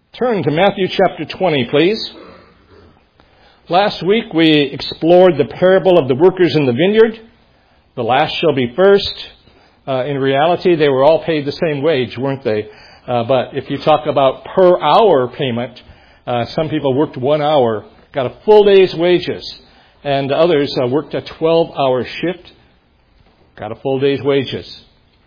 Turn to Matthew chapter 20, please. Last week we explored the parable of the workers in the vineyard. The last shall be first. In reality, they were all paid the same wage, weren't they? But if you talk about per hour payment, some people worked 1 hour, got a full day's wages, and others worked a 12-hour shift, got a full day's wages.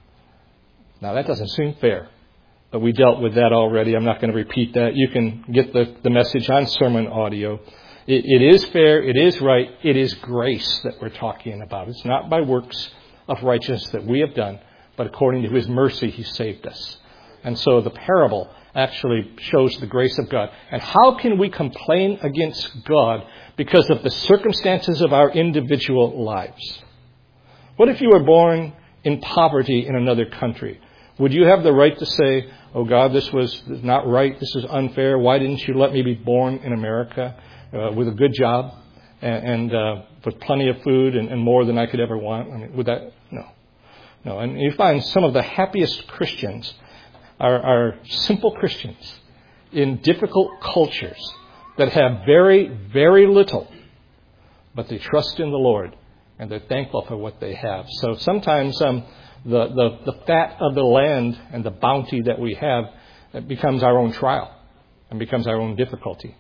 Now that doesn't seem fair. But we dealt with that already. I'm not going to repeat that. You can get the message on sermon audio. It is fair. It is right. It is grace that we're talking about. It's not by works of righteousness that we have done, but according to His mercy, He saved us. And so the parable actually shows the grace of God. And how can we complain against God because of the circumstances of our individual lives? What if you were born in poverty in another country? Would you have the right to say, "Oh God, this was not right, this is unfair, why didn't you let me be born in America with a good job and with plenty of food and more than I could ever want"? I mean, would that? No. And you find some of the happiest Christians are simple Christians in difficult cultures that have very, very little, but they trust in the Lord and they're thankful for what they have. So sometimes the fat of the land and the bounty that we have, it becomes our own trial and becomes our own difficulty,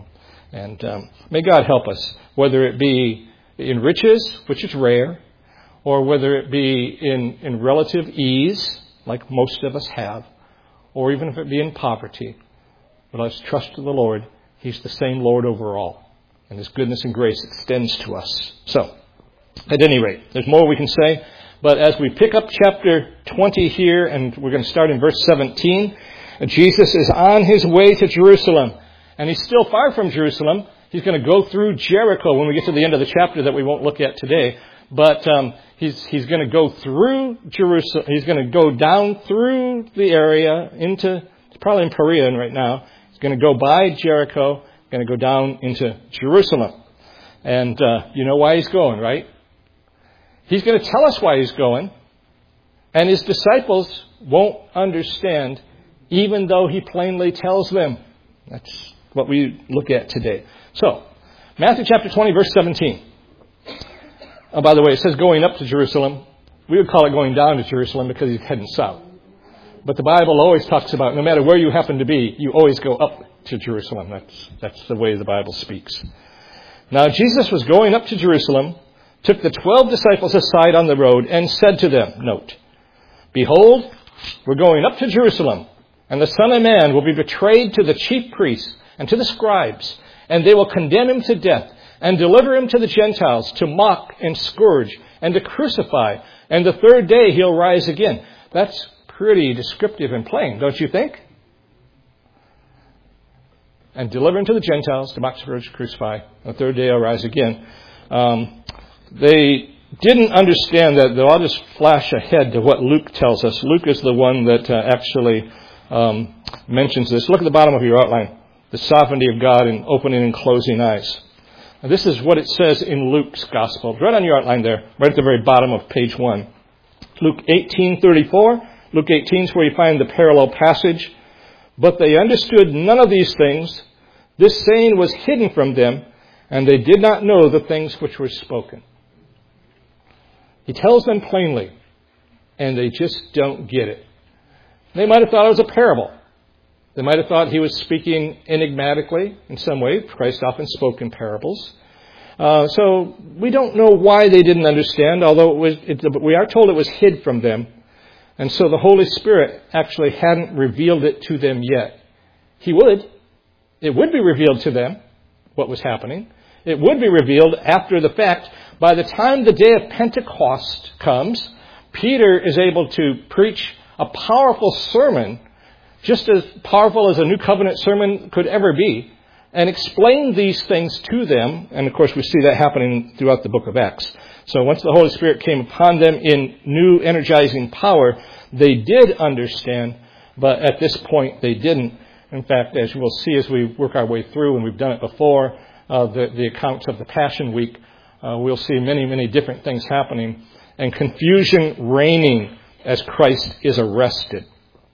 And may God help us, whether it be in riches, which is rare, or whether it be in relative ease, like most of us have, or even if it be in poverty. But let's trust in the Lord. He's the same Lord over all, and His goodness and grace extends to us. So, at any rate, there's more we can say. But as we pick up chapter 20 here, and we're going to start in verse 17, Jesus is on His way to Jerusalem. And He's still far from Jerusalem. He's going to go through Jericho when we get to the end of the chapter that we won't look at today. But he's going to go through Jerusalem. He's going to go down through the area into, it's probably in Perea right now. He's going to go by Jericho, going to go down into Jerusalem. And you know why He's going, right? He's going to tell us why He's going, and His disciples won't understand, even though He plainly tells them. That's what we look at today. So, Matthew chapter 20, verse 17. Oh, by the way, it says going up to Jerusalem. We would call it going down to Jerusalem because He's heading south. But the Bible always talks about no matter where you happen to be, you always go up to Jerusalem. That's the way the Bible speaks. Now, Jesus was going up to Jerusalem, took the 12 disciples aside on the road and said to them, note, "Behold, we're going up to Jerusalem, and the Son of Man will be betrayed to the chief priests and to the scribes, and they will condemn Him to death and deliver Him to the Gentiles to mock and scourge and to crucify, and the third day He'll rise again." That's pretty descriptive and plain, don't you think? And deliver Him to the Gentiles to mock, scourge, crucify, and the third day He'll rise again. They didn't understand that, though. I'll just flash ahead to what Luke tells us. Luke is the one that actually mentions this. Look at the bottom of your outline. The sovereignty of God in opening and closing eyes. Now, this is what it says in Luke's gospel. Right on your outline there, right at the very bottom of page 1. Luke 18:34. Luke 18 is where you find the parallel passage. "But they understood none of these things. This saying was hidden from them, and they did not know the things which were spoken." He tells them plainly, and they just don't get it. They might have thought it was a parable. They might have thought He was speaking enigmatically in some way. Christ often spoke in parables. So we don't know why they didn't understand, although we are told it was hid from them. And so the Holy Spirit actually hadn't revealed it to them yet. He would. It would be revealed to them what was happening. It would be revealed after the fact. By the time the day of Pentecost comes, Peter is able to preach a powerful sermon, just as powerful as a New Covenant sermon could ever be, and explain these things to them. And of course, we see that happening throughout the book of Acts. So once the Holy Spirit came upon them in new energizing power, they did understand, but at this point they didn't. In fact, as we'll see as we work our way through, and we've done it before, the accounts of the Passion Week, we'll see many, many different things happening and confusion reigning as Christ is arrested.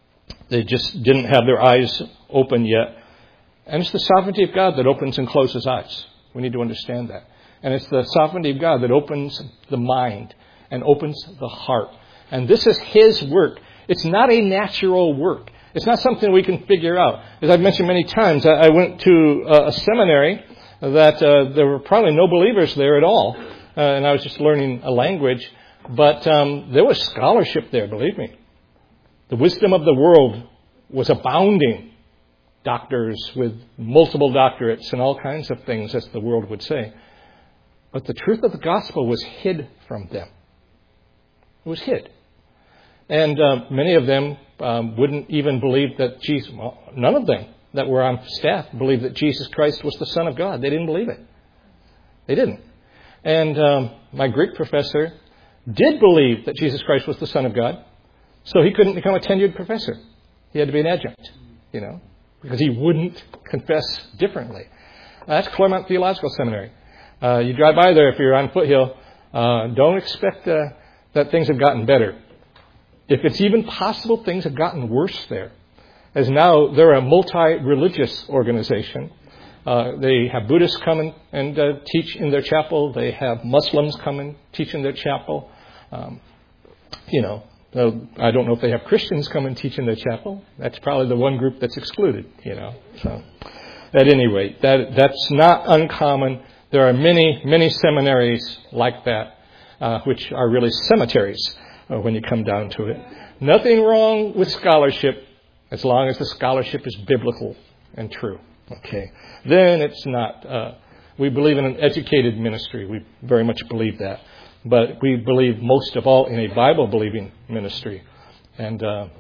They just didn't have their eyes open yet. And it's the sovereignty of God that opens and closes eyes. We need to understand that. And it's the sovereignty of God that opens the mind and opens the heart. And this is His work. It's not a natural work. It's not something we can figure out. As I've mentioned many times, I went to a seminary that there were probably no believers there at all. And I was just learning a language. But there was scholarship there, believe me. The wisdom of the world was abounding. Doctors with multiple doctorates and all kinds of things, as the world would say. But the truth of the gospel was hid from them. It was hid. And many of them wouldn't even believe that Jesus, well, none of them that were on staff believed that Jesus Christ was the Son of God. They didn't believe it. They didn't. And my Greek professor did believe that Jesus Christ was the Son of God, so he couldn't become a tenured professor. He had to be an adjunct, because he wouldn't confess differently. That's Claremont Theological Seminary. You drive by there if you're on Foothill. Don't expect that things have gotten better. If it's even possible, things have gotten worse there. As now, they're a multi-religious organization. They have Buddhists come and teach in their chapel. They have Muslims come and teach in their chapel. I don't know if they have Christians come and teach in their chapel. That's probably the one group that's excluded, So, at any rate, that's not uncommon. There are many, many seminaries like that, which are really cemeteries when you come down to it. Nothing wrong with scholarship as long as the scholarship is biblical and true. Okay. Then it's not. We believe in an educated ministry. We very much believe that. But we believe most of all in a Bible-believing ministry. And,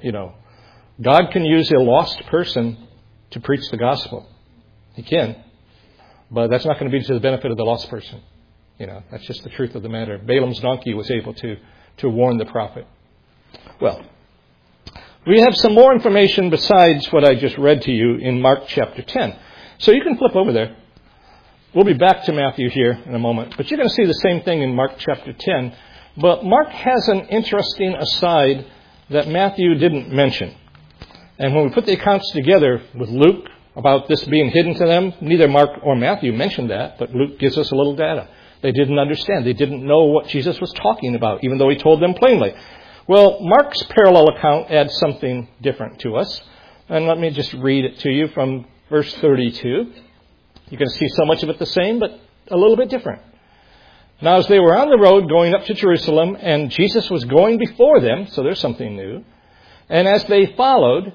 God can use a lost person to preach the gospel. He can. But that's not going to be to the benefit of the lost person. That's just the truth of the matter. Balaam's donkey was able to warn the prophet. Well, we have some more information besides what I just read to you in Mark chapter 10. So you can flip over there. We'll be back to Matthew here in a moment. But you're going to see the same thing in Mark chapter 10. But Mark has an interesting aside that Matthew didn't mention. And when we put the accounts together with Luke about this being hidden to them, neither Mark or Matthew mentioned that, but Luke gives us a little data. They didn't understand. They didn't know what Jesus was talking about, even though he told them plainly. Well, Mark's parallel account adds something different to us. And let me just read it to you from verse 32. You can see so much of it the same, but a little bit different. Now, as they were on the road going up to Jerusalem, and Jesus was going before them, so there's something new. And as they followed,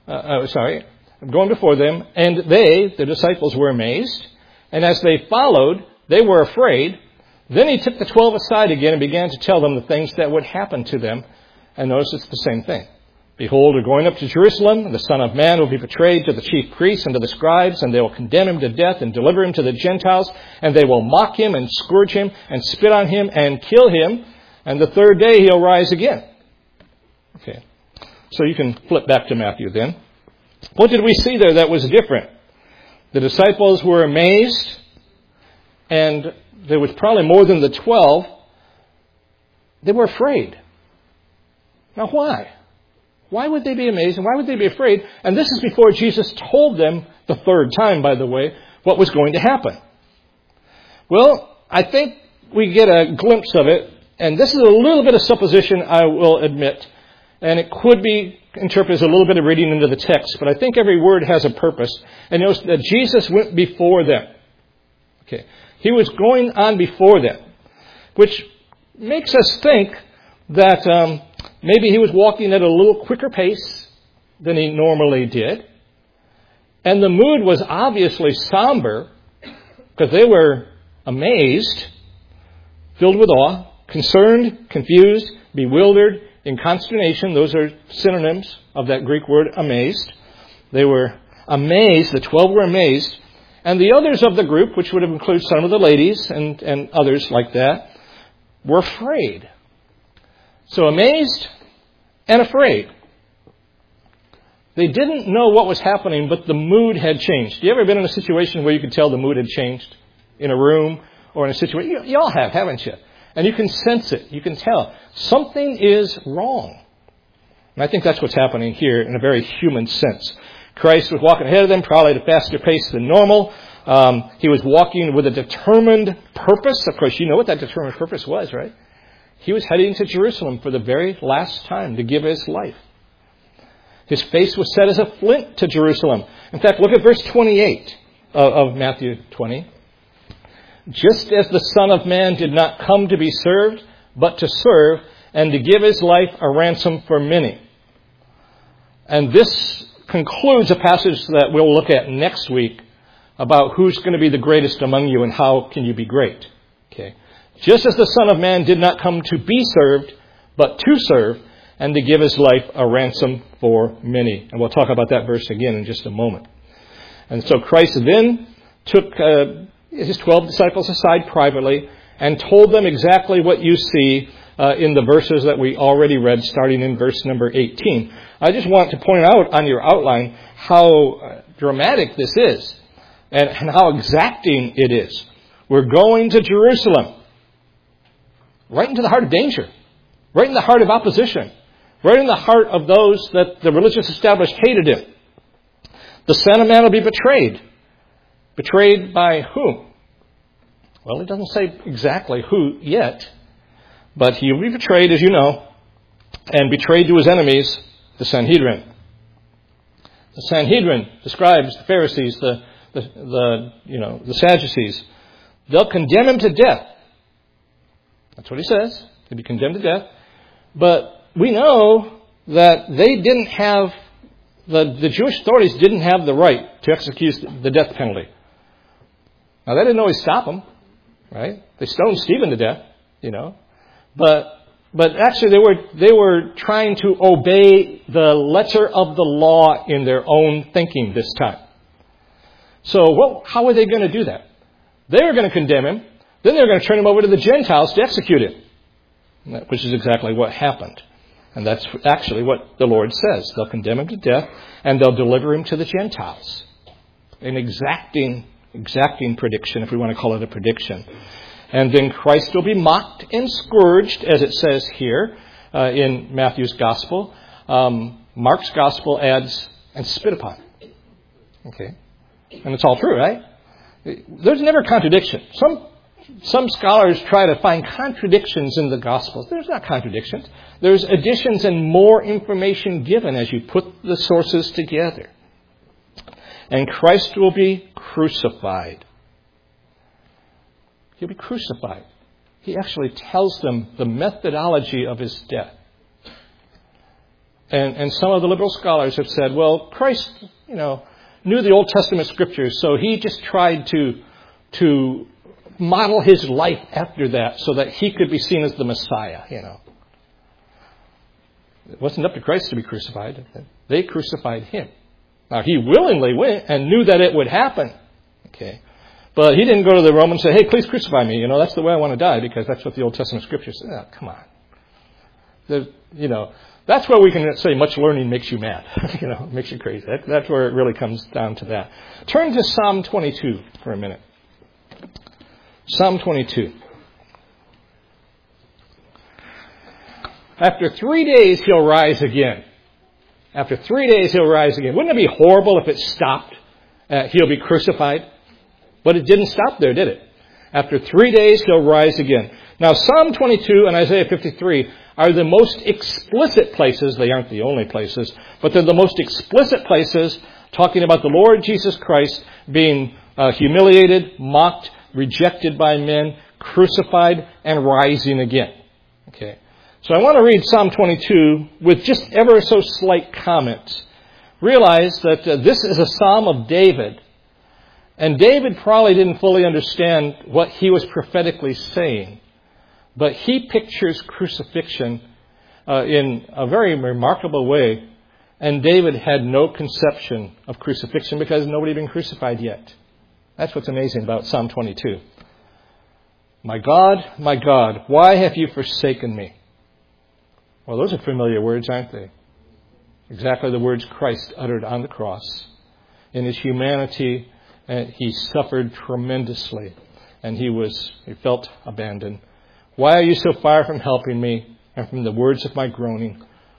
going before them, and the disciples, were amazed. And as they followed, they were afraid. Then he took the 12 aside again and began to tell them the things that would happen to them. And notice it's the same thing. Behold, we're going up to Jerusalem, and the Son of Man will be betrayed to the chief priests and to the scribes, and they will condemn him to death and deliver him to the Gentiles, and they will mock him and scourge him and spit on him and kill him, and the third day he'll rise again. Okay. So you can flip back to Matthew then. What did we see there that was different? The disciples were amazed, and there was probably more than the 12. They were afraid. Now why? Why would they be amazed and why would they be afraid? And this is before Jesus told them, the third time, by the way, what was going to happen. Well, I think we get a glimpse of it, and this is a little bit of supposition, I will admit, and it could be interpreted as a little bit of reading into the text, but I think every word has a purpose. And notice that Jesus went before them. Okay, he was going on before them, which makes us think that maybe he was walking at a little quicker pace than he normally did. And the mood was obviously somber because they were amazed, filled with awe, concerned, confused, bewildered, in consternation. Those are synonyms of that Greek word amazed. They were amazed. The 12 were amazed. And the others of the group, which would have included some of the ladies and others like that, were afraid. So amazed and afraid. They didn't know what was happening, but the mood had changed. You ever been in a situation where you could tell the mood had changed? In a room or in a situation? You all have, haven't you? And you can sense it. You can tell. Something is wrong. And I think that's what's happening here in a very human sense. Christ was walking ahead of them, probably at a faster pace than normal. He was walking with a determined purpose. Of course, you know what that determined purpose was, right? He was heading to Jerusalem for the very last time to give his life. His face was set as a flint to Jerusalem. In fact, look at verse 28 of Matthew 20. Just as the Son of Man did not come to be served, but to serve, and to give his life a ransom for many. And this concludes a passage that we'll look at next week about who's going to be the greatest among you and how can you be great. Okay. Just as the Son of Man did not come to be served, but to serve, and to give his life a ransom for many. And we'll talk about that verse again in just a moment. And so Christ then took his 12 disciples aside privately and told them exactly what you see in the verses that we already read, starting in verse number 18. I just want to point out on your outline how dramatic this is and how exacting it is. We're going to Jerusalem, right into the heart of danger, right in the heart of opposition, right in the heart of those that the religious establishment hated him. The Son of Man will be betrayed. Betrayed by whom? Well, it doesn't say exactly who yet, but he will be betrayed, as you know, and betrayed to his enemies, the Sanhedrin. The Sanhedrin describes the Pharisees, the Sadducees. They'll condemn him to death. That's what he says. He'll be condemned to death. But we know that they didn't have, the Jewish authorities didn't have the right to execute the death penalty. Now, that didn't always stop them, right? They stoned Stephen to death, But actually they were trying to obey the letter of the law in their own thinking this time. So how were they going to do that? They were going to condemn him. Then they were going to turn him over to the Gentiles to execute him, which is exactly what happened. And that's actually what the Lord says. They'll condemn him to death, and they'll deliver him to the Gentiles. An exacting prediction, if we want to call it a prediction. And then Christ will be mocked and scourged, as it says here in Matthew's Gospel. Mark's Gospel adds, and spit upon. Okay. And it's all true, right? There's never contradiction. Some scholars try to find contradictions in the Gospels. There's not contradictions. There's additions and more information given as you put the sources together. And Christ will be crucified. He'll be crucified. He actually tells them the methodology of his death. And some of the liberal scholars have said, well, Christ, knew the Old Testament scriptures, so he just tried to model his life after that so that he could be seen as the Messiah, It wasn't up to Christ to be crucified. They crucified him. Now, he willingly went and knew that it would happen. Okay. But he didn't go to the Romans and say, hey, please crucify me. That's the way I want to die, because that's what the Old Testament scriptures say. Oh, come on. That's where we can say much learning makes you mad. Makes you crazy. That's where it really comes down to that. Turn to Psalm 22 for a minute. Psalm 22. After 3 days, he'll rise again. After 3 days, he'll rise again. Wouldn't it be horrible if it stopped? He'll be crucified. But it didn't stop there, did it? After 3 days, he'll rise again. Now, Psalm 22 and Isaiah 53 are the most explicit places. They aren't the only places, but they're the most explicit places talking about the Lord Jesus Christ being humiliated, mocked, rejected by men, crucified, and rising again. Okay. So I want to read Psalm 22 with just ever so slight comments. Realize that this is a psalm of David. And David probably didn't fully understand what he was prophetically saying. But he pictures crucifixion in a very remarkable way. And David had no conception of crucifixion because nobody had been crucified yet. That's what's amazing about Psalm 22. My God, why have you forsaken me? Well, those are familiar words, aren't they? Exactly the words Christ uttered on the cross. In his humanity, he suffered tremendously, and he felt abandoned. Why are you so far from helping me and from the words of my groaning?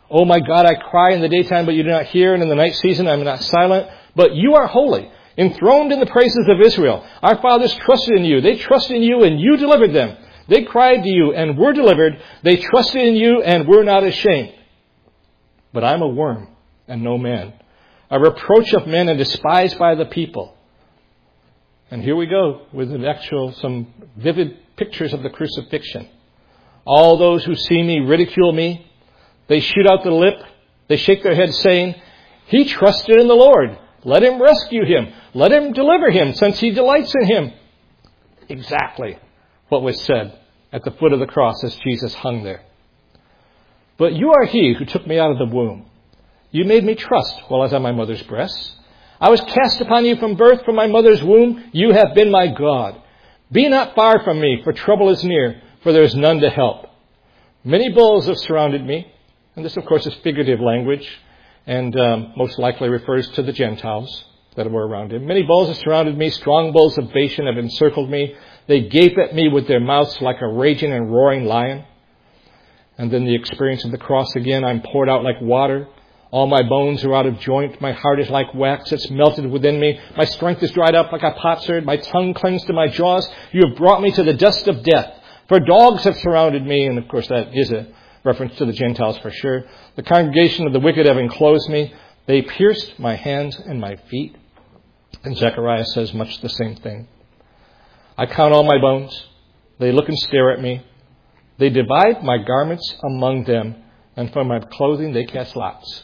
Oh my God, I cry in the daytime, but you do not hear, and in the night season I am not silent. But you are holy, enthroned in the praises of Israel. Our fathers trusted in you. They trusted in you, and you delivered them. They cried to you, and were delivered. They trusted in you, and were not ashamed. But I am a worm, and no man, a reproach of men, and despised by the people. And here we go with some vivid pictures of the crucifixion. All those who see me ridicule me. They shoot out the lip. They shake their heads, saying, he trusted in the Lord. Let him rescue him. Let him deliver him, since he delights in him. Exactly what was said at the foot of the cross as Jesus hung there. But you are he who took me out of the womb. You made me trust while I was on my mother's breast. I was cast upon you from birth, from my mother's womb. You have been my God. Be not far from me, for trouble is near, for there is none to help. Many bulls have surrounded me. And this, of course, is figurative language, and most likely refers to the Gentiles that were around him. Many bulls have surrounded me. Strong bulls of Bashan have encircled me. They gape at me with their mouths like a raging and roaring lion. And then the experience of the cross again. I'm poured out like water. All my bones are out of joint. My heart is like wax. It's melted within me. My strength is dried up like a potsherd. My tongue clings to my jaws. You have brought me to the dust of death. For dogs have surrounded me. And of course that is a reference to the Gentiles for sure. The congregation of the wicked have enclosed me. They pierced my hands and my feet. And Zechariah says much the same thing. I count all my bones. They look and stare at me. They divide my garments among them, and for my clothing they cast lots.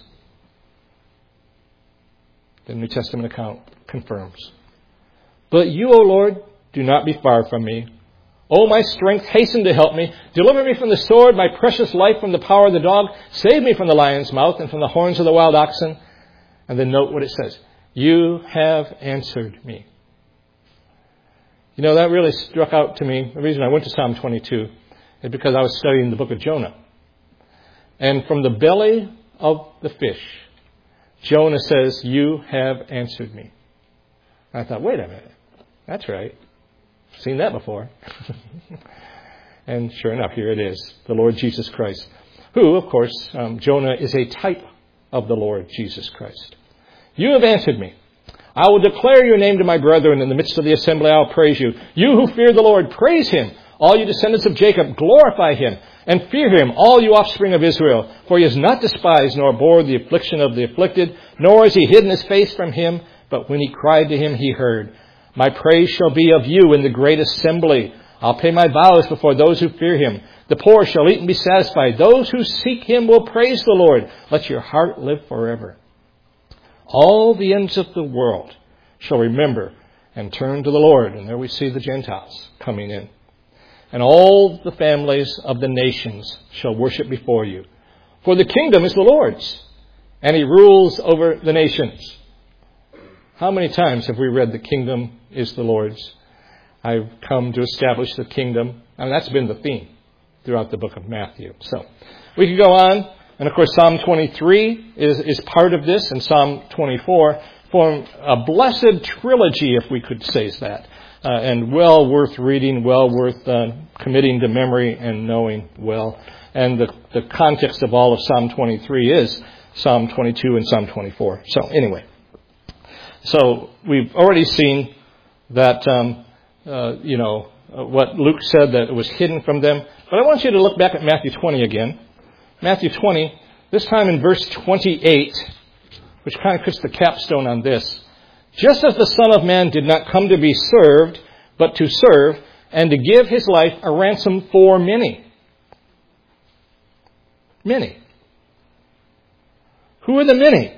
The New Testament account confirms. But you, O Lord, do not be far from me. O my strength, hasten to help me. Deliver me from the sword, my precious life from the power of the dog. Save me from the lion's mouth and from the horns of the wild oxen. And then note what it says. You have answered me. You know, that really struck out to me. The reason I went to Psalm 22 is because I was studying the book of Jonah. And from the belly of the fish, Jonah says, you have answered me. And I thought, wait a minute. That's right. I've seen that before. And sure enough, here it is. The Lord Jesus Christ. Who, of course, Jonah is a type of the Lord Jesus Christ. You have answered me. I will declare your name to my brethren. In the midst of the assembly, I will praise you. You who fear the Lord, praise him. All you descendants of Jacob, glorify him. And fear him, all you offspring of Israel. For he has not despised nor bore the affliction of the afflicted, nor has he hidden his face from him. But when he cried to him, he heard. My praise shall be of you in the great assembly. I'll pay my vows before those who fear him. The poor shall eat and be satisfied. Those who seek him will praise the Lord. Let your heart live forever. All the ends of the world shall remember and turn to the Lord. And there we see the Gentiles coming in. And all the families of the nations shall worship before you. For the kingdom is the Lord's, and he rules over the nations. How many times have we read the kingdom is the Lord's? I've come to establish the kingdom. And that's been the theme throughout the book of Matthew. So we could go on. And of course, Psalm 23 is part of this, and Psalm 24 form a blessed trilogy, if we could say that. And well worth reading, well worth committing to memory and knowing well. And the context of all of Psalm 23 is Psalm 22 and Psalm 24. So anyway, so we've already seen that, what Luke said, that it was hidden from them. But I want you to look back at Matthew 20 again. Matthew 20, this time in verse 28, which kind of puts the capstone on this. Just as the Son of Man did not come to be served, but to serve, and to give his life a ransom for many. Many. Who are the many?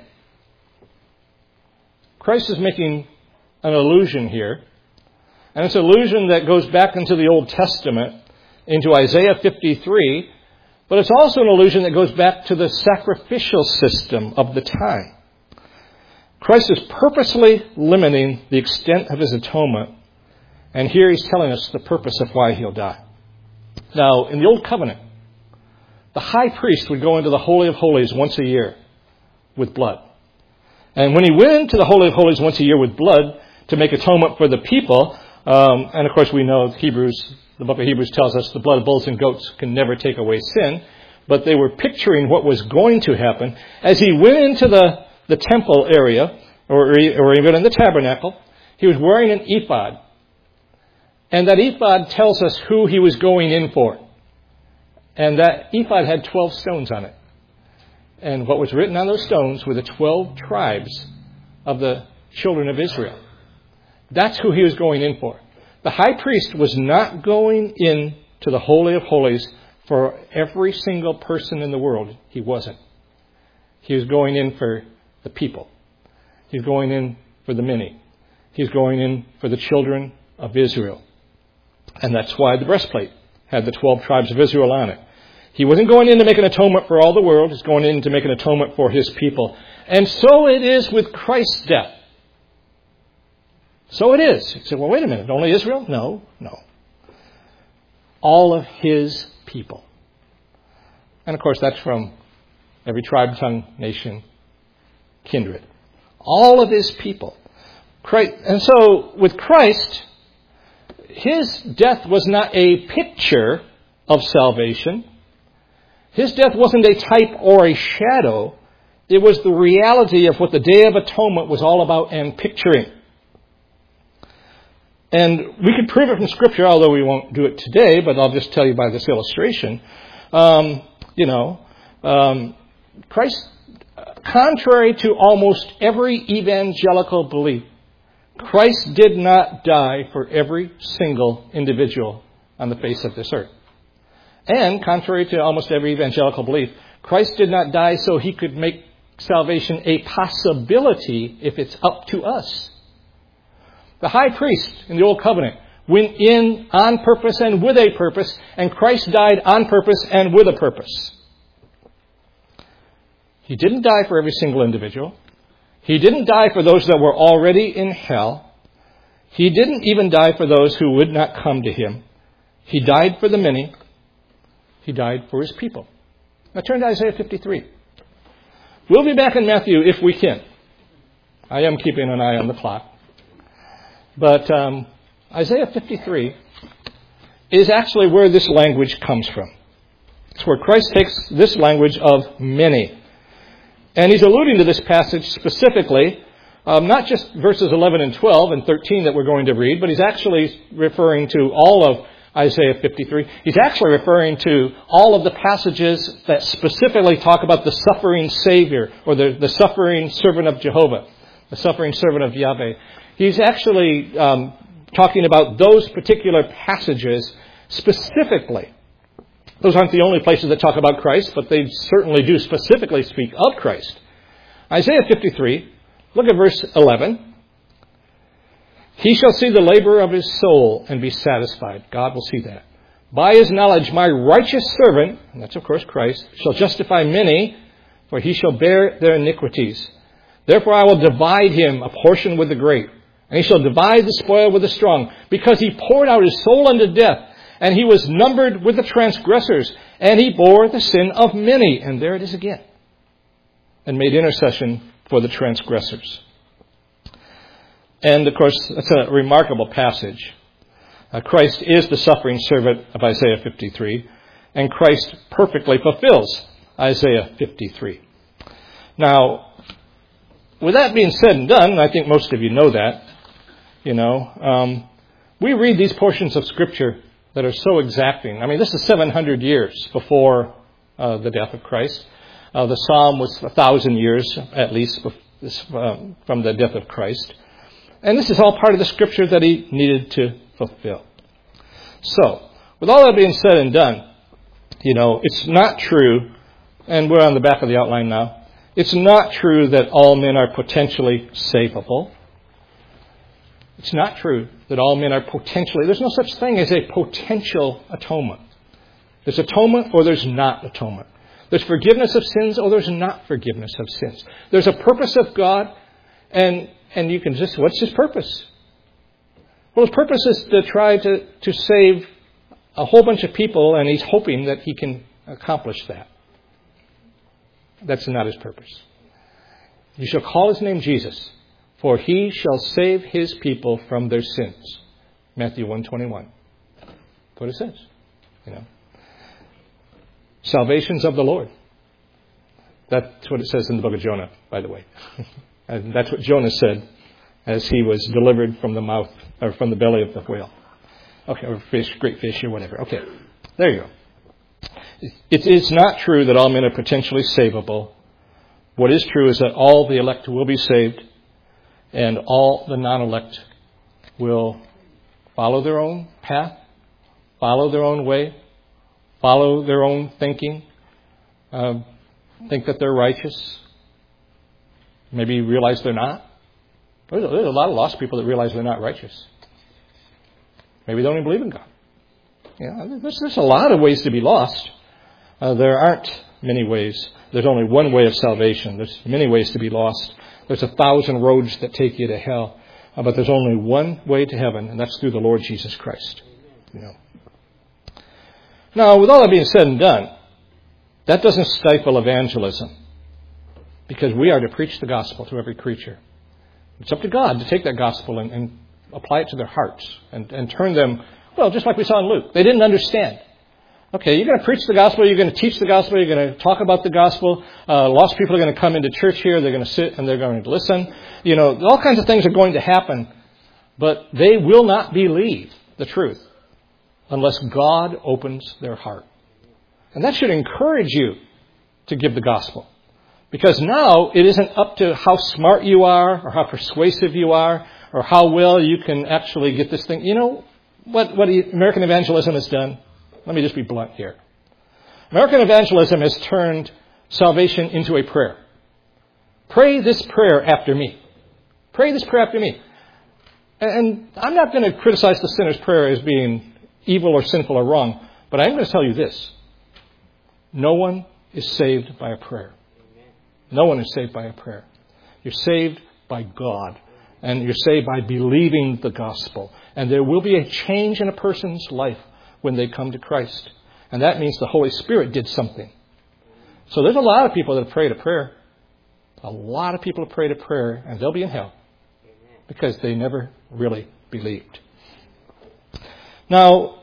Christ is making an allusion here. And it's an allusion that goes back into the Old Testament, into Isaiah 53, but it's also an allusion that goes back to the sacrificial system of the time. Christ is purposely limiting the extent of his atonement, and here he's telling us the purpose of why he'll die. Now, in the Old Covenant, the high priest would go into the Holy of Holies once a year with blood. And when he went into the Holy of Holies once a year with blood to make atonement for the people, and of course we know the book of Hebrews tells us the blood of bulls and goats can never take away sin. but they were picturing what was going to happen. As he went into the temple area, or even in the tabernacle, he was wearing an ephod. And that ephod tells us who he was going in for. And that ephod had 12 stones on it. And what was written on those stones were the 12 tribes of the children of Israel. That's who he was going in for. The high priest was not going in to the Holy of Holies for every single person in the world. He wasn't. He was going in for the people. He's going in for the many. He's going in for the children of Israel. And that's why the breastplate had the 12 tribes of Israel on it. He wasn't going in to make an atonement for all the world. He's going in to make an atonement for his people. And so it is with Christ's death. So it is. You say, well, wait a minute. Only Israel? No. All of his people. And of course, that's from every tribe, tongue, nation, kindred. All of his people. And so with Christ, his death was not a picture of salvation. His death wasn't a type or a shadow. It was the reality of what the Day of Atonement was all about and picturing. And we could prove it from Scripture, although we won't do it today, but I'll just tell you by this illustration. Christ, contrary to almost every evangelical belief, Christ did not die for every single individual on the face of this earth. And contrary to almost every evangelical belief, Christ did not die so he could make salvation a possibility if it's up to us. The high priest in the Old Covenant went in on purpose and with a purpose, and Christ died on purpose and with a purpose. He didn't die for every single individual. He didn't die for those that were already in hell. He didn't even die for those who would not come to him. He died for the many. He died for his people. Now turn to Isaiah 53. We'll be back in Matthew if we can. I am keeping an eye on the clock. But Isaiah 53 is actually where this language comes from. It's where Christ takes this language of many. And he's alluding to this passage specifically, not just verses 11 and 12 and 13 that we're going to read, but he's actually referring to all of Isaiah 53. He's actually referring to all of the passages that specifically talk about the suffering Savior or the suffering servant of Jehovah, the suffering servant of Yahweh. He's actually talking about those particular passages specifically. Those aren't the only places that talk about Christ, but they certainly do specifically speak of Christ. Isaiah 53, look at verse 11. He shall see the labor of his soul and be satisfied. God will see that. By his knowledge, my righteous servant, and that's of course Christ, shall justify many, for he shall bear their iniquities. Therefore I will divide him a portion with the great, and he shall divide the spoil with the strong, because he poured out his soul unto death, and he was numbered with the transgressors, and he bore the sin of many. And there it is again. And made intercession for the transgressors. And of course, that's a remarkable passage. Christ is the suffering servant of Isaiah 53, and Christ perfectly fulfills Isaiah 53. Now, with that being said and done, I think most of you know that, we read these portions of Scripture that are so exacting. I mean, this is 700 years before the death of Christ. The Psalm was 1,000 years, at least, from the death of Christ. And this is all part of the Scripture that he needed to fulfill. So, with all that being said and done, it's not true, and we're on the back of the outline now, it's not true that all men are potentially savable. It's not true that all men are potentially... There's no such thing as a potential atonement. There's atonement or there's not atonement. There's forgiveness of sins or there's not forgiveness of sins. There's a purpose of God, and you can just... What's his purpose? Well, his purpose is to try to save a whole bunch of people, and he's hoping that he can accomplish that. That's not his purpose. You shall call his name Jesus, for he shall save his people from their sins. Matthew 1:21. That's what it says. Salvation's of the Lord. That's what it says in the book of Jonah, by the way. And that's what Jonah said as he was delivered from the mouth, or from the belly of the whale. Okay, or fish, great fish, or whatever. Okay, there you go. It is not true that all men are potentially savable. What is true is that all the elect will be saved, and all the non-elect will follow their own path, follow their own way, follow their own thinking, think that they're righteous, maybe realize they're not. There's a lot of lost people that realize they're not righteous. Maybe they don't even believe in God. Yeah, there's a lot of ways to be lost. There aren't many ways. There's only one way of salvation. There's many ways to be lost. There's 1,000 roads that take you to hell. But there's only one way to heaven, and that's through the Lord Jesus Christ. You know. Now, with all that being said and done, that doesn't stifle evangelism, because we are to preach the gospel to every creature. It's up to God to take that gospel and apply it to their hearts and turn them, well, just like we saw in Luke. They didn't understand. Okay, you're going to preach the gospel, you're going to teach the gospel, you're going to talk about the gospel. Lost people are going to come into church here, they're going to sit and they're going to listen. You know, all kinds of things are going to happen, but they will not believe the truth unless God opens their heart. And that should encourage you to give the gospel. Because now it isn't up to how smart you are or how persuasive you are or how well you can actually get this thing. You know what American evangelism has done? Let me just be blunt here. American evangelism has turned salvation into a prayer. Pray this prayer after me. Pray this prayer after me. And I'm not going to criticize the sinner's prayer as being evil or sinful or wrong, but I'm going to tell you this. No one is saved by a prayer. No one is saved by a prayer. You're saved by God. And you're saved by believing the gospel. And there will be a change in a person's life when they come to Christ. And that means the Holy Spirit did something. So there's a lot of people that have prayed a prayer. A lot of people have prayed a prayer, and they'll be in hell because they never really believed. Now,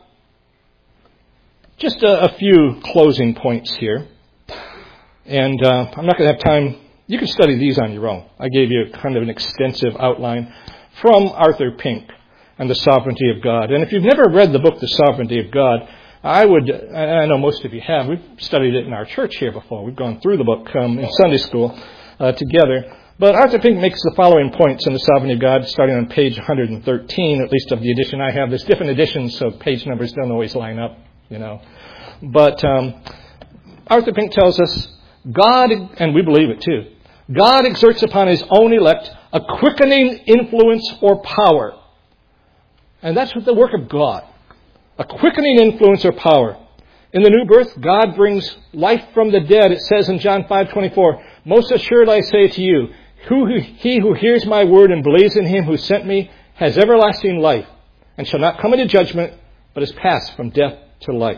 just a few closing points here. And I'm not going to have time. You can study these on your own. I gave you kind of an extensive outline from Arthur Pink and the Sovereignty of God. And if you've never read the book, The Sovereignty of God, I know most of you have. We've studied it in our church here before. We've gone through the book in Sunday school together. But Arthur Pink makes the following points in The Sovereignty of God, starting on page 113, at least of the edition I have. There's different editions, so page numbers don't always line up, you know. But Arthur Pink tells us, God, and we believe it too, God exerts upon his own elect a quickening influence or power. And that's what the work of God. A quickening influence or power. In the new birth, God brings life from the dead. It says in John 5:24, most assuredly I say to you, he who hears my word and believes in him who sent me has everlasting life and shall not come into judgment, but is passed from death to life.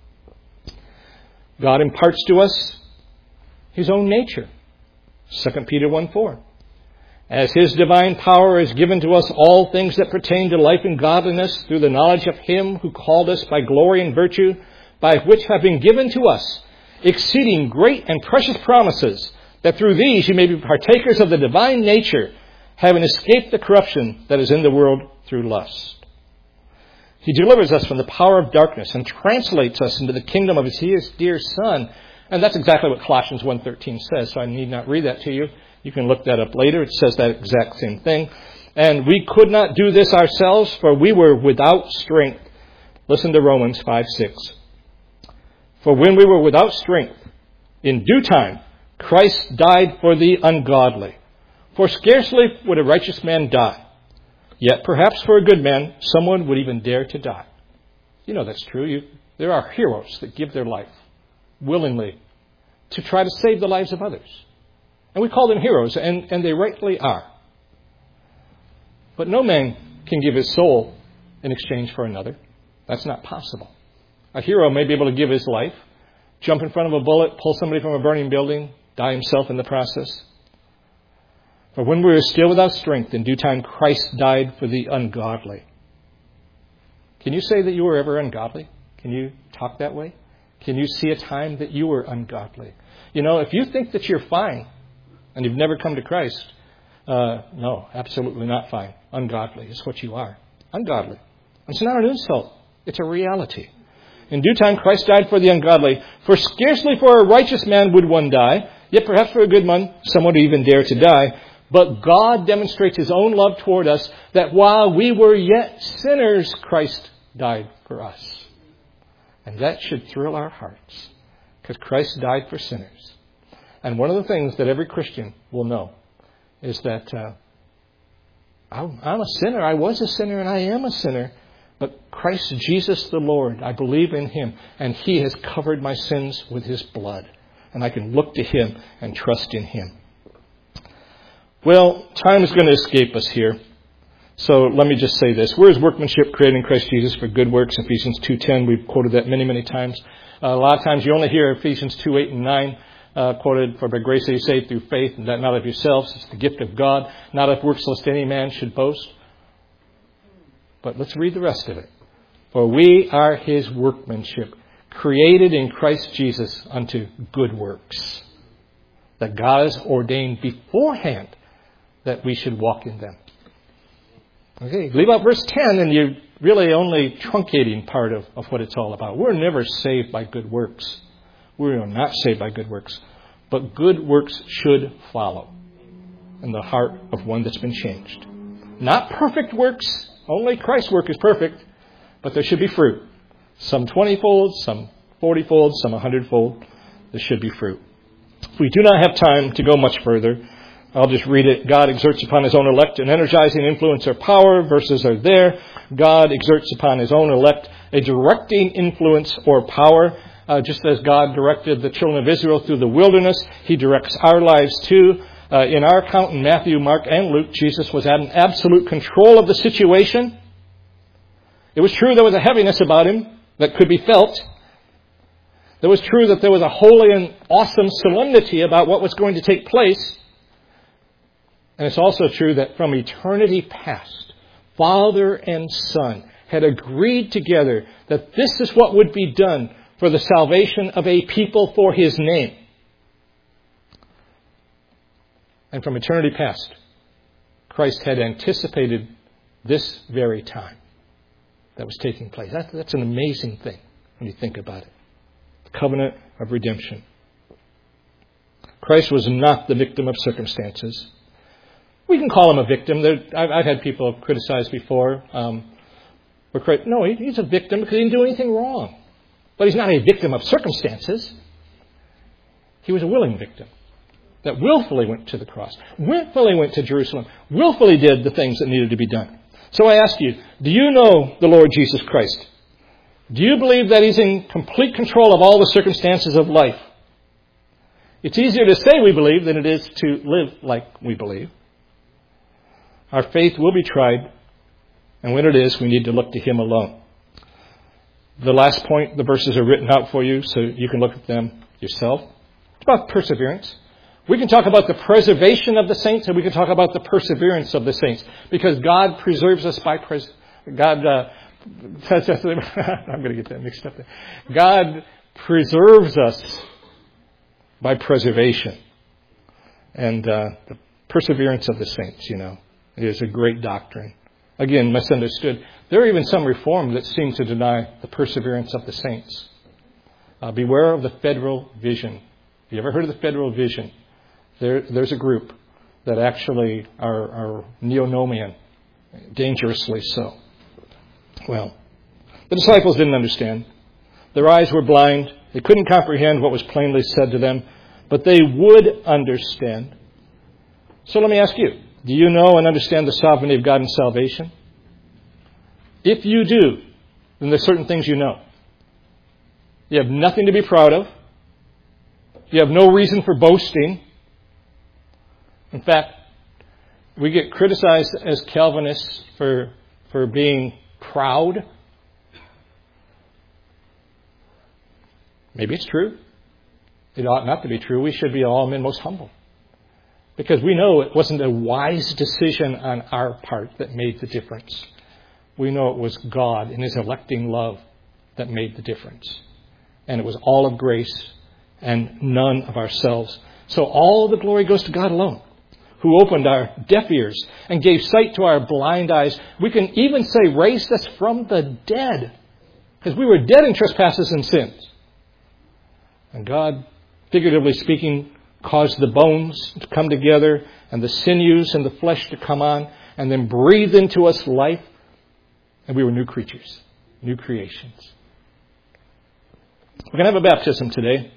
God imparts to us his own nature. 2 Peter 1:4. As his divine power is given to us all things that pertain to life and godliness through the knowledge of him who called us by glory and virtue, by which have been given to us exceeding great and precious promises, that through these you may be partakers of the divine nature, having escaped the corruption that is in the world through lust. He delivers us from the power of darkness and translates us into the kingdom of his dear Son. And that's exactly what Colossians 1:13 says, so I need not read that to you. You can look that up later. It says that exact same thing. And we could not do this ourselves, for we were without strength. Listen to Romans 5:6. For when we were without strength, in due time, Christ died for the ungodly. For scarcely would a righteous man die. Yet perhaps for a good man, someone would even dare to die. You know that's true. There are heroes that give their life willingly to try to save the lives of others. And we call them heroes, and they rightly are. But no man can give his soul in exchange for another. That's not possible. A hero may be able to give his life, jump in front of a bullet, pull somebody from a burning building, die himself in the process. For when we were still without strength, in due time Christ died for the ungodly. Can you say that you were ever ungodly? Can you talk that way? Can you see a time that you were ungodly? You know, if you think that you're fine and you've never come to Christ, no, absolutely not fine. Ungodly is what you are. Ungodly. It's not an insult. It's a reality. In due time, Christ died for the ungodly. For scarcely for a righteous man would one die, yet perhaps for a good man some would even dare to die. But God demonstrates his own love toward us, that while we were yet sinners, Christ died for us. And that should thrill our hearts, because Christ died for sinners. And one of the things that every Christian will know is that I'm a sinner. I was a sinner and I am a sinner. But Christ Jesus the Lord, I believe in him, and he has covered my sins with his blood. And I can look to him and trust in him. Well, time is going to escape us here. So let me just say this. We're his workmanship created in Christ Jesus for good works, Ephesians 2:10. We've quoted that many, many times. A lot of times you only hear Ephesians 2:8 and 9 quoted, for by grace are you saved through faith, and that not of yourselves. It's the gift of God, not of works lest any man should boast. But let's read the rest of it. For we are his workmanship, created in Christ Jesus unto good works, that God has ordained beforehand that we should walk in them. Okay, leave out verse 10 and you're really only truncating part of what it's all about. We're never saved by good works. We are not saved by good works. But good works should follow in the heart of one that's been changed. Not perfect works. Only Christ's work is perfect. But there should be fruit. Some 20-fold, some 40-fold, some 100-fold. There should be fruit. We do not have time to go much further. I'll just read it. God exerts upon his own elect an energizing influence or power. Verses are there. God exerts upon his own elect a directing influence or power. Just as God directed the children of Israel through the wilderness, he directs our lives too. In our account in Matthew, Mark, and Luke, Jesus was at an absolute control of the situation. It was true there was a heaviness about him that could be felt. It was true that there was a holy and awesome solemnity about what was going to take place. And it's also true that from eternity past, Father and Son had agreed together that this is what would be done for the salvation of a people for his name. And from eternity past, Christ had anticipated this very time that was taking place. That's an amazing thing when you think about it. The covenant of redemption. Christ was not the victim of circumstances. We can call him a victim. I've had people criticize before. No, he's a victim because he didn't do anything wrong. But he's not a victim of circumstances. He was a willing victim that willfully went to the cross, willfully went to Jerusalem, willfully did the things that needed to be done. So I ask you, do you know the Lord Jesus Christ? Do you believe that he's in complete control of all the circumstances of life? It's easier to say we believe than it is to live like we believe. Our faith will be tried, and when it is, we need to look to him alone. The last point, the verses are written out for you so you can look at them yourself. It's about perseverance. We can talk about the preservation of the saints, and we can talk about the perseverance of the saints, because God preserves us by I'm going to get that mixed up there. God preserves us by preservation. And the perseverance of the saints, is a great doctrine. Again, misunderstood. There are even some Reformed that seem to deny the perseverance of the saints. Beware of the Federal Vision. Have you ever heard of the Federal Vision? There's a group that actually are neo-nomian, dangerously so. Well, the disciples didn't understand. Their eyes were blind. They couldn't comprehend what was plainly said to them, but they would understand. So let me ask you, do you know and understand the sovereignty of God in salvation? If you do, then there's certain things you know. You have nothing to be proud of. You have no reason for boasting. In fact, we get criticized as Calvinists for being proud. Maybe it's true. It ought not to be true. We should be all men most humble. Because we know it wasn't a wise decision on our part that made the difference. We know it was God in his electing love that made the difference. And it was all of grace and none of ourselves. So all the glory goes to God alone, who opened our deaf ears and gave sight to our blind eyes. We can even say raised us from the dead, because we were dead in trespasses and sins. And God, figuratively speaking, caused the bones to come together and the sinews and the flesh to come on, and then breathed into us life. And we were new creatures, new creations. We're going to have a baptism today.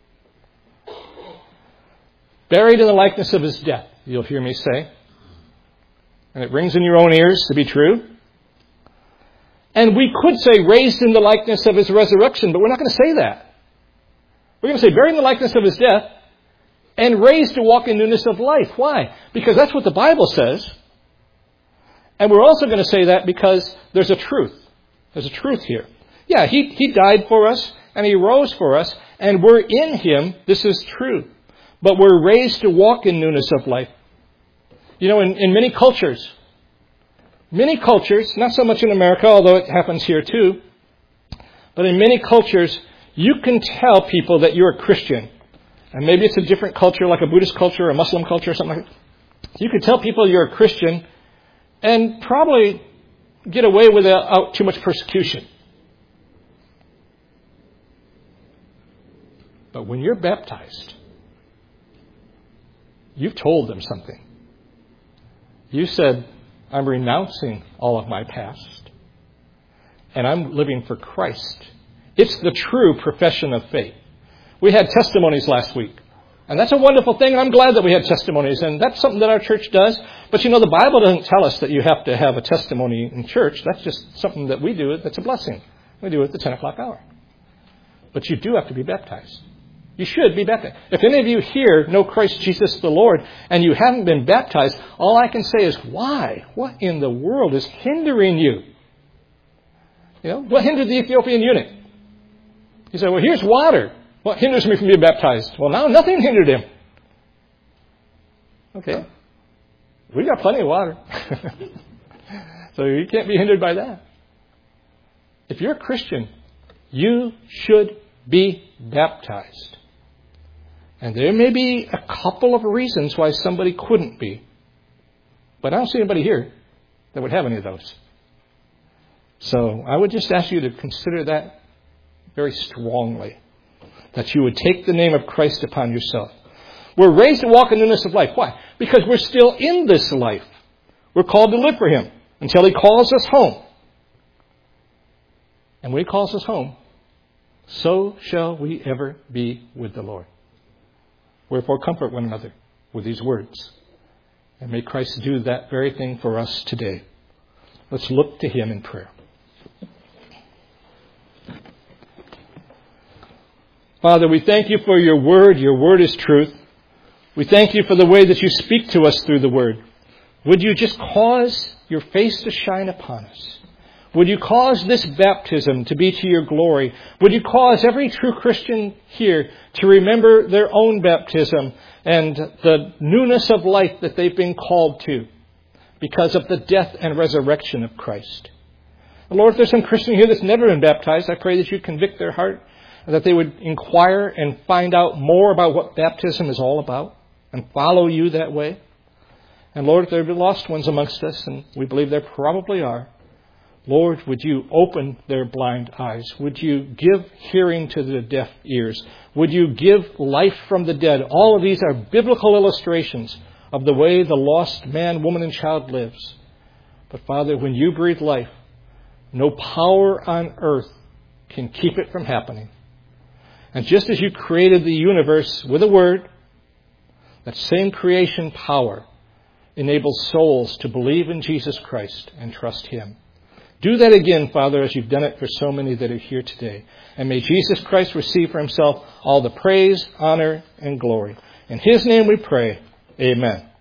Buried in the likeness of his death, you'll hear me say. And it rings in your own ears to be true. And we could say raised in the likeness of his resurrection, but we're not going to say that. We're going to say buried in the likeness of his death and raised to walk in newness of life. Why? Because that's what the Bible says. And we're also going to say that because there's a truth. There's a truth here. Yeah, he died for us and he rose for us, and we're in him. This is true. But we're raised to walk in newness of life. You know, in many cultures, not so much in America, although it happens here too, but in many cultures, you can tell people that you're a Christian. And maybe it's a different culture, like a Buddhist culture or a Muslim culture or something like that. You can tell people you're a Christian and probably get away without too much persecution. But when you're baptized, you've told them something. You said, I'm renouncing all of my past, and I'm living for Christ. It's the true profession of faith. We had testimonies last week, and that's a wonderful thing, and I'm glad that we had testimonies, and that's something that our church does. But you know, the Bible doesn't tell us that you have to have a testimony in church. That's just something that we do. That's a blessing. We do it at the 10 o'clock hour. But you do have to be baptized. You should be baptized. If any of you here know Christ Jesus the Lord and you haven't been baptized, all I can say is, why? What in the world is hindering you? You know, what hindered the Ethiopian eunuch? He said, well, here's water. What hinders me from being baptized? Well, now nothing hindered him. Okay. We got plenty of water. So you can't be hindered by that. If you're a Christian, you should be baptized. And there may be a couple of reasons why somebody couldn't be. But I don't see anybody here that would have any of those. So I would just ask you to consider that very strongly. That you would take the name of Christ upon yourself. We're raised to walk in newness of life. Why? Because we're still in this life. We're called to live for him until he calls us home. And when he calls us home, so shall we ever be with the Lord. Wherefore comfort one another with these words. And may Christ do that very thing for us today. Let's look to him in prayer. Father, we thank you for your word. Your word is truth. We thank you for the way that you speak to us through the word. Would you just cause your face to shine upon us? Would you cause this baptism to be to your glory? Would you cause every true Christian here to remember their own baptism and the newness of life that they've been called to because of the death and resurrection of Christ? And Lord, if there's some Christian here that's never been baptized, I pray that you convict their heart, that they would inquire and find out more about what baptism is all about and follow you that way. And Lord, if there be lost ones amongst us, and we believe there probably are, Lord, would you open their blind eyes? Would you give hearing to the deaf ears? Would you give life from the dead? All of these are biblical illustrations of the way the lost man, woman, and child lives. But Father, when you breathe life, no power on earth can keep it from happening. And just as you created the universe with a word, that same creation power enables souls to believe in Jesus Christ and trust him. Do that again, Father, as you've done it for so many that are here today. And may Jesus Christ receive for himself all the praise, honor, and glory. In his name we pray. Amen.